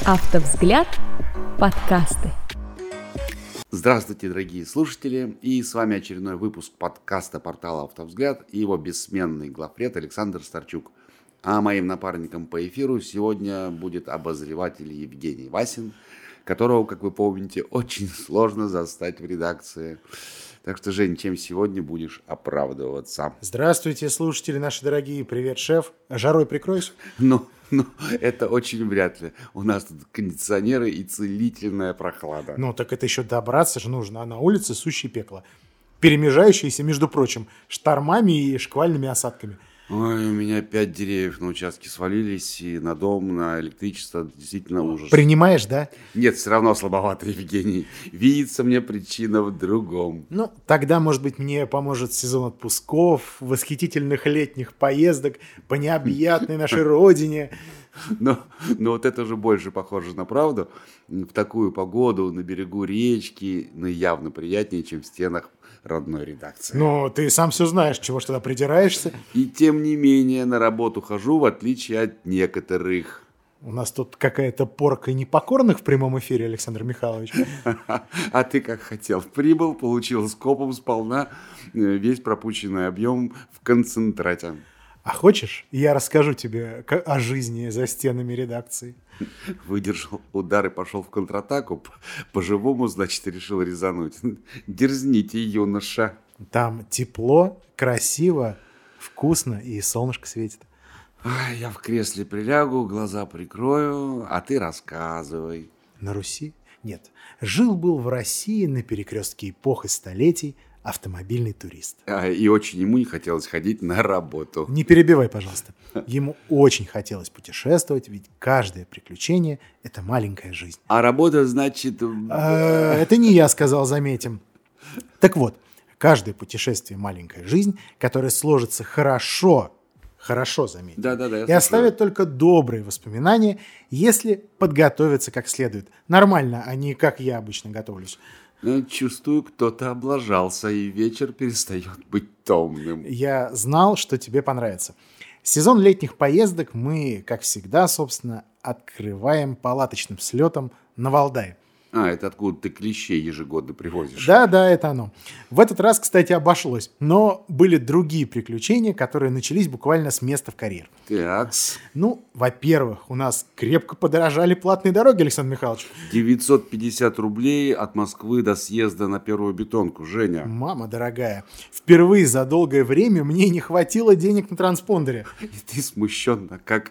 Автовзгляд. Подкасты. Здравствуйте, дорогие слушатели, и с вами очередной выпуск подкаста портала «Автовзгляд» и его бессменный главред Александр Старчук. А моим напарником по эфиру сегодня будет обозреватель Евгений Васин, которого, как вы помните, очень сложно застать в редакции. Так что, Жень, чем сегодня будешь оправдываться? Здравствуйте, слушатели наши дорогие. Привет, шеф. Жарой прикройся? Ну, это очень вряд ли. У нас тут кондиционеры и целительная прохлада. Ну, так это еще добраться же нужно, а на улице сущее пекло. Перемежающееся, между прочим, штормами и шквальными осадками. Ой, у меня 5 деревьев на участке свалились, и на дом, на электричество, действительно ужас. Принимаешь, да? Нет, все равно слабовато, Евгений. Видится мне причина в другом. Ну, тогда, может быть, мне поможет сезон отпусков, восхитительных летних поездок по необъятной нашей родине. Но вот это же больше похоже на правду. В такую погоду на берегу речки, явно приятнее, чем в стенах родной редакции. Ну, ты сам все знаешь, чего ж тогда придираешься. И тем не менее на работу хожу, в отличие от некоторых. У нас тут какая-то порка непокорных в прямом эфире, Александр Михайлович. А ты как хотел. Прибыл, получил скопом сполна весь пропущенный объем в концентрате. А хочешь, я расскажу тебе о жизни за стенами редакции? Выдержал удар и пошел в контратаку. По-живому, значит, решил резануть. Дерзните, юноша. Там тепло, красиво, вкусно и солнышко светит. Ай, я в кресле прилягу, глаза прикрою, а ты рассказывай. На Руси? Нет. Жил-был в России на перекрестке эпох и столетий автомобильный турист. И очень ему не хотелось ходить на работу. Не перебивай, пожалуйста. Ему очень хотелось путешествовать, ведь каждое приключение – это маленькая жизнь. А работа, значит... Это не я сказал, заметим. Так вот, каждое путешествие – маленькая жизнь, которая сложится хорошо, заметим. Да, и оставит только добрые воспоминания, если подготовиться как следует. Нормально, а не как я обычно готовлюсь. Чувствую, кто-то облажался, и вечер перестает быть томным. Я знал, что тебе понравится. Сезон летних поездок мы, как всегда, собственно, открываем палаточным слетом на Валдай. Это откуда ты клещей ежегодно привозишь? Да, это оно. В этот раз, кстати, обошлось. Но были другие приключения, которые начались буквально с места в карьер. Такс. Ну, во-первых, у нас крепко подорожали платные дороги, Александр Михайлович. 950 рублей от Москвы до съезда на первую бетонку, Женя. Мама дорогая, впервые за долгое время мне не хватило денег на транспондере. И ты смущенно как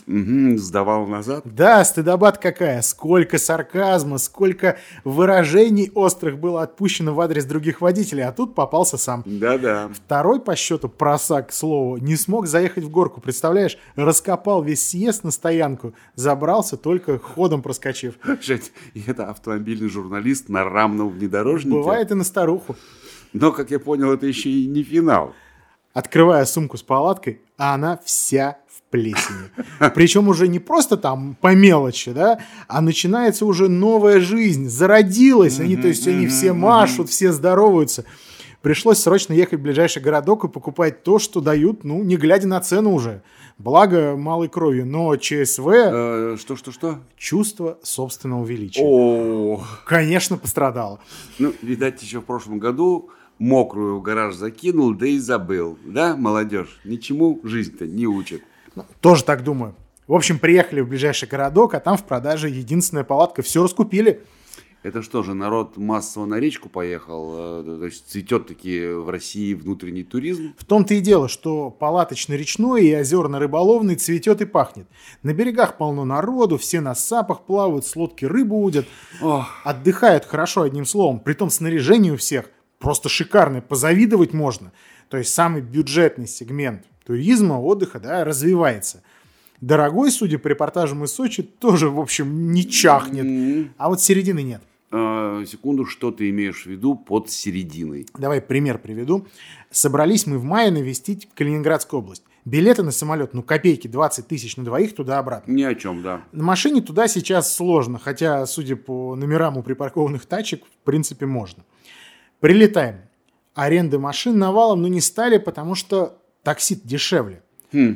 сдавал назад? Да, стыдоба-то какая. Сколько сарказма, сколько выражений острых было отпущено в адрес других водителей, а тут попался сам. Да. Второй по счету просак, к слову, не смог заехать в горку, представляешь? Раскопал весь съезд на стоянку, забрался только ходом проскочив. Жень, и это автомобильный журналист на рамном внедорожнике? Бывает и на старуху. Но, как я понял, это еще и не финал. Открывая сумку с палаткой, а она вся в плесени. Причем уже не просто там по мелочи, да, а начинается уже новая жизнь, зародилась. Они все машут, все здороваются. Пришлось срочно ехать в ближайший городок и покупать то, что дают, не глядя на цену уже. Благо малой кровью, но ЧСВ... Что? Чувство собственного величия. Конечно, пострадало. Видать, еще в прошлом году мокрую в гараж закинул, да и забыл. Да, молодежь? Ничему жизнь-то не учит. Тоже так думаю. В общем, приехали в ближайший городок, а там в продаже единственная палатка. Все раскупили. Это что же, народ массово на речку поехал? То есть цветет-таки в России внутренний туризм? В том-то и дело, что палаточно-речной и озерно-рыболовный цветет и пахнет. На берегах полно народу, все на сапах плавают, с лодки рыбу удят. Отдыхают хорошо, одним словом. Притом снаряжение у всех просто шикарное, позавидовать можно. То есть самый бюджетный сегмент туризма, отдыха, да, развивается. Дорогой, судя по репортажам из Сочи, тоже, в общем, не чахнет. А вот середины нет. Секунду, что ты имеешь в виду под серединой? Давай пример приведу. Собрались мы в мае навестить Калининградскую область. Билеты на самолет, копейки, 20 тысяч на двоих туда-обратно. Ни о чем, да. На машине туда сейчас сложно, хотя, судя по номерам у припаркованных тачек, в принципе, можно. Прилетаем. Аренды машин навалом, не стали, потому что такси дешевле.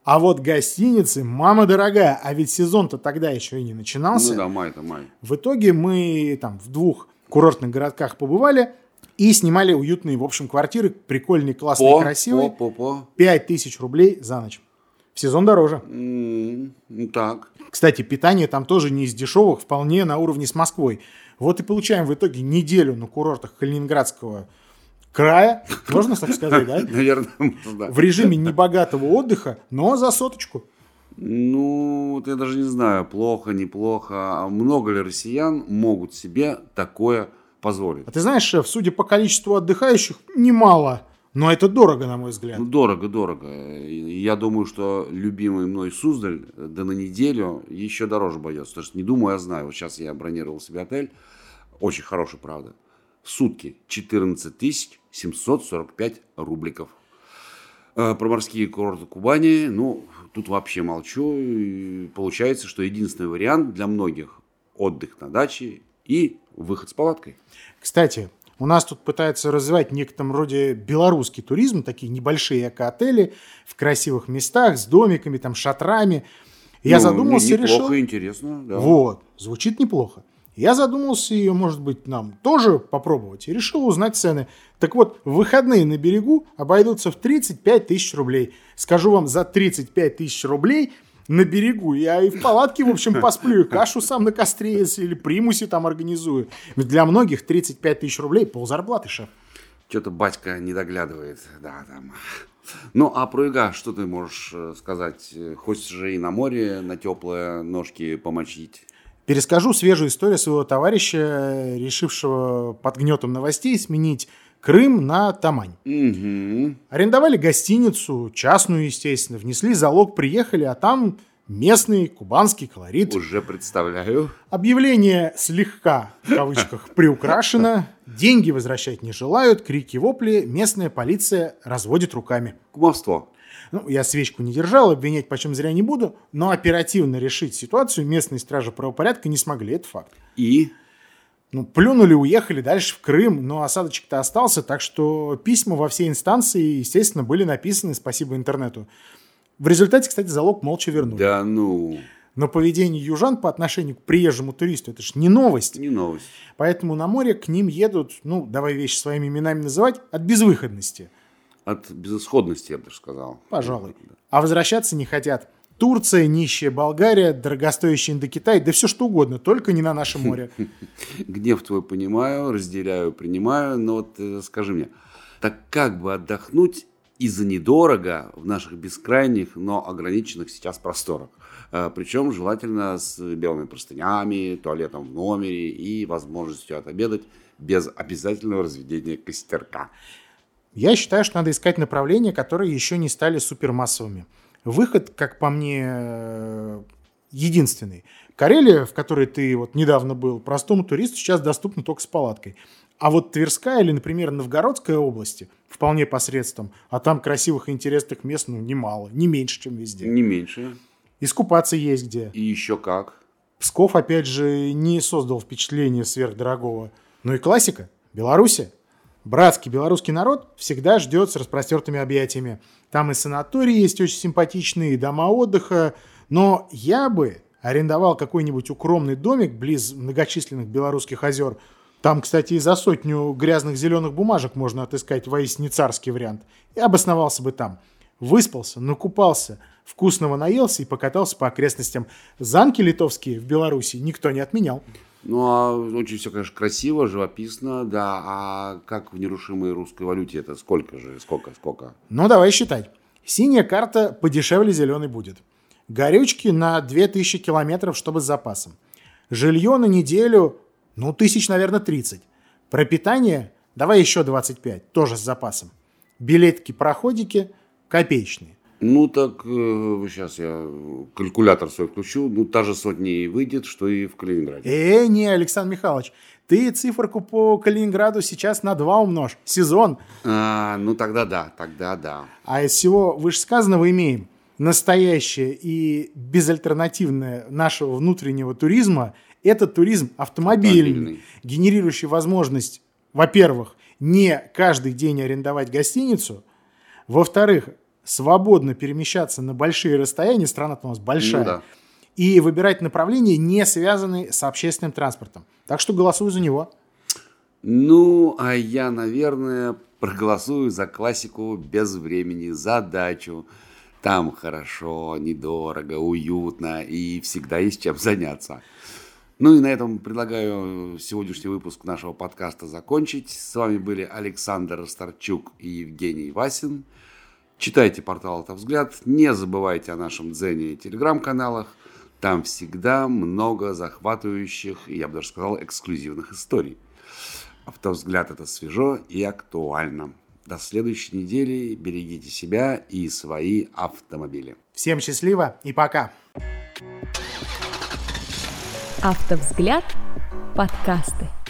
А вот гостиницы, мама дорогая, а ведь сезон-то тогда еще и не начинался. Ну да, май-то май. В итоге мы там в 2 курортных городках побывали и снимали уютные, в общем, квартиры, прикольные, классные, красивые. 5000 рублей за ночь. В сезон дороже. Так. Кстати, питание там тоже не из дешевых, вполне на уровне с Москвой. Вот и получаем в итоге неделю на курортах Калининградского края, можно так сказать, да? Наверное, да. В режиме небогатого отдыха, но за 100. Ну, вот я даже не знаю, плохо, неплохо. А много ли россиян могут себе такое позволить? А ты знаешь, шеф, судя по количеству отдыхающих, немало. Но это дорого, на мой взгляд. Ну, дорого. И я думаю, что любимый мной Суздаль, да на неделю еще дороже обойдется. Потому что не думаю, я знаю. Вот сейчас я бронировал себе отель. Очень хороший, правда. В сутки 14 745 рубликов. Про морские курорты Кубани, ну, тут вообще молчу. И получается, что единственный вариант для многих – отдых на даче и выход с палаткой. Кстати, у нас тут пытаются развивать в некотором роде белорусский туризм, такие небольшие эко-отели в красивых местах с домиками, там, шатрами. Я задумался и решил... Неплохо, интересно. Да. Вот, звучит неплохо. Я задумался ее, может быть, нам тоже попробовать, и решил узнать цены. Так вот, выходные на берегу обойдутся в 35 тысяч рублей. Скажу вам, за 35 тысяч рублей на берегу я и в палатке, в общем, посплю, и кашу сам на костре или примусе там организую. Ведь для многих 35 тысяч рублей ползарплаты, шеф. Что-то батька не доглядывает. Да, там. Ну, а про Ига что ты можешь сказать? Хочешь же и на море, на теплые ножки помочить? Перескажу свежую историю своего товарища, решившего под гнетом новостей сменить Крым на Тамань. Угу. Арендовали гостиницу, частную, естественно, внесли залог, приехали, а там местный кубанский колорит. Уже представляю. Объявление слегка, в кавычках, приукрашено, деньги возвращать не желают, крики-вопли, местная полиция разводит руками. Кумовство. Ну, я свечку не держал, обвинять почем зря не буду, но оперативно решить ситуацию местные стражи правопорядка не смогли, это факт. И? Ну, плюнули, уехали дальше в Крым, но осадочек-то остался, так что письма во все инстанции, естественно, были написаны, спасибо интернету. В результате, кстати, залог молча вернули. Да ну... Но поведение южан по отношению к приезжему туристу, это же не новость. Не новость. Поэтому на море к ним едут, ну, давай вещи своими именами называть, от безвыходности. От безысходности, я бы даже сказал. Пожалуй. А возвращаться не хотят. Турция, нищая Болгария, дорогостоящий Индокитай, да все что угодно, только не на наше море. Гнев твой понимаю, разделяю, принимаю, но вот скажи мне, так как бы отдохнуть и за недорого в наших бескрайних, но ограниченных сейчас просторах? Причем желательно с белыми простынями, туалетом в номере и возможностью отобедать без обязательного разведения костерка. Я считаю, что надо искать направления, которые еще не стали супермассовыми. Выход, как по мне, единственный. Карелия, в которой ты вот недавно был, простому туристу сейчас доступна только с палаткой. А вот Тверская или, например, Новгородская области вполне посредством, а там красивых и интересных мест, ну, немало, не меньше, чем везде. Не меньше. Искупаться есть где. И еще как. Псков, опять же, не создал впечатление сверхдорогого. Ну и классика. Белоруссия. Братский белорусский народ всегда ждет с распростертыми объятиями. Там и санатории есть очень симпатичные, и дома отдыха. Но я бы арендовал какой-нибудь укромный домик близ многочисленных белорусских озер. Там, кстати, и за 100 грязных зеленых бумажек можно отыскать воистине царский вариант. И обосновался бы там. Выспался, накупался, вкусного наелся и покатался по окрестностям. Замки литовские в Беларуси никто не отменял. Ну, а очень все, конечно, красиво, живописно, да. А как в нерушимой русской валюте это? Сколько? Ну, давай считать. Синяя карта подешевле зеленой будет. Горючки на 2000 километров, чтобы с запасом. Жилье на неделю, ну, 30, наверное, 30. Пропитание, давай еще 25, тоже с запасом. Билетки-проходики копеечные. Ну, так, сейчас я калькулятор свой включу, ну, та же сотня и выйдет, что и в Калининграде. Не, Александр Михайлович, ты циферку по Калининграду сейчас на 2 умножь. Сезон. Ну, тогда да. А из всего вышесказанного имеем настоящее и безальтернативное нашего внутреннего туризма. Это туризм автомобильный, генерирующий возможность, во-первых, не каждый день арендовать гостиницу, во-вторых, свободно перемещаться на большие расстояния, страна-то у нас большая, Ну да. и выбирать направления, не связанные с общественным транспортом. Так что голосую за него. Ну, а я, наверное, проголосую за классику «Без времени», за дачу. Там хорошо, недорого, уютно и всегда есть чем заняться. Ну и на этом предлагаю сегодняшний выпуск нашего подкаста закончить. С вами были Александр Старчук и Евгений Васин. Читайте портал «Автовзгляд», не забывайте о нашем Дзене и телеграм-каналах. Там всегда много захватывающих, и я бы даже сказал, эксклюзивных историй. «Автовзгляд» — это свежо и актуально. До следующей недели. Берегите себя и свои автомобили. Всем счастливо и пока. Автовзгляд. Подкасты.